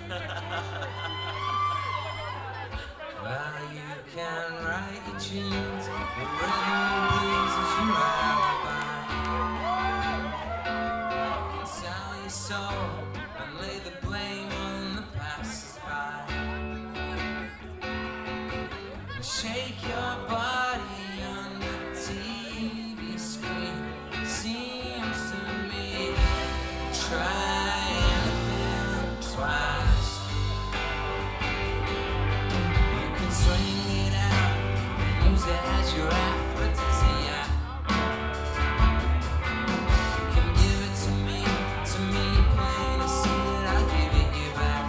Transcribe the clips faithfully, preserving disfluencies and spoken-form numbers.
Well, you can write your tunes, the rhythm blues as you ride by. Sell your soul and lay the blame on the passers-by. And shake your body on the T V screen. Seems to me, try anything twice. You can swing it out and use it as your aphrodisiac. You can give it to me, to me, plain to see it, I'll give it you back.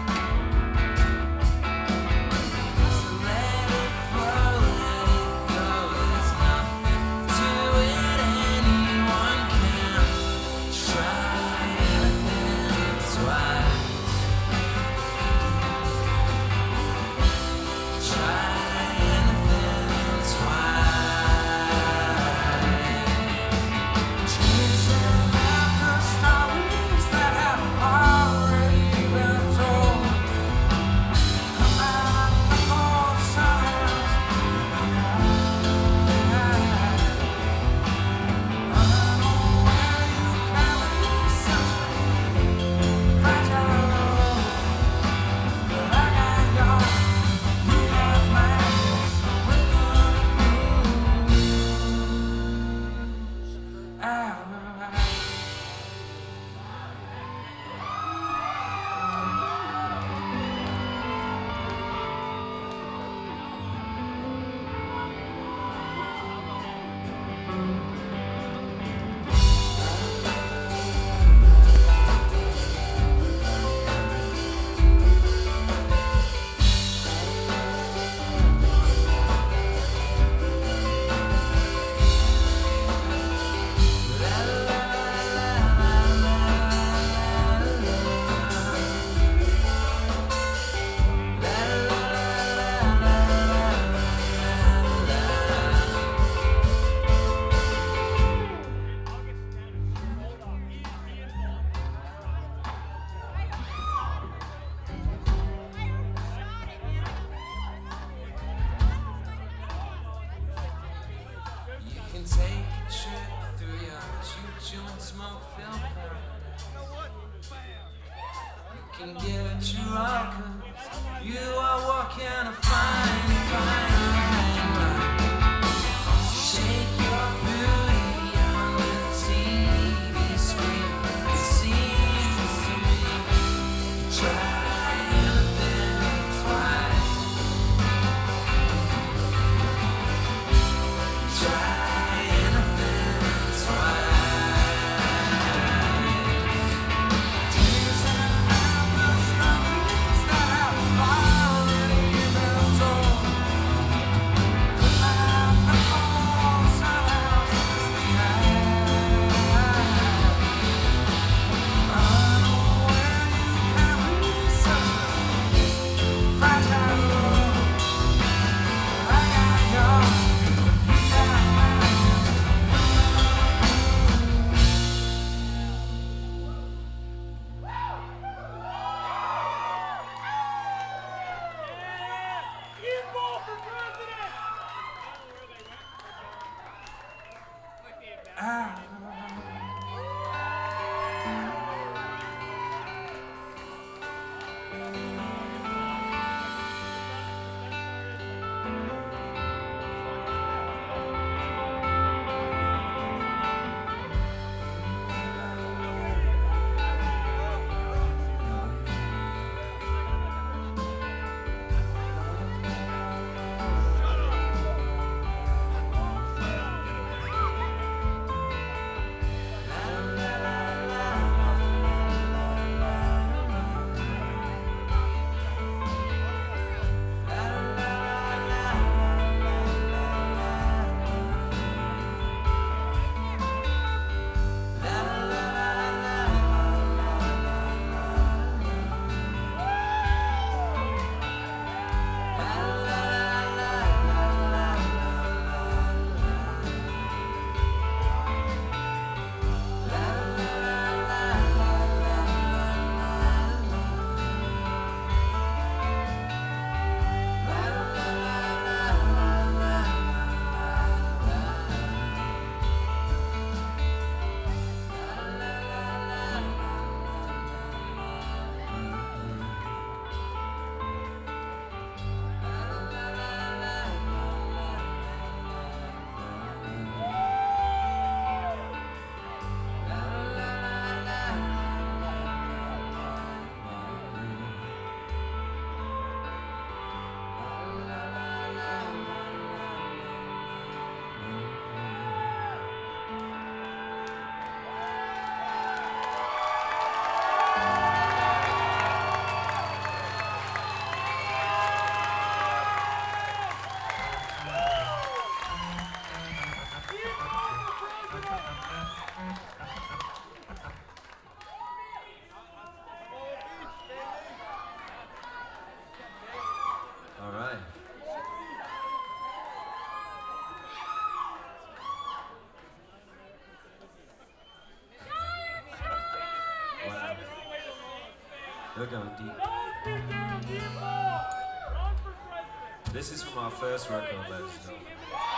So let it flow, let it go, there's nothing to it, anyone can try anything twice. Try anything twice. Chasing after stories that have already been told. Come out the cold silence. I don't know where you carry such fragile love, but I got yours. You got mine. We're gonna lose our eyes. You can take a trip through your juke joint smoke filled paradise. You can give it your all, 'cause you are walking a fine, fine line. Shake your booty on the T V screen. It seems to me, try anything twice. Try anything twice. Chasing after stories that have already been told. We're going deep. This is from our first record, ladies and gentlemen.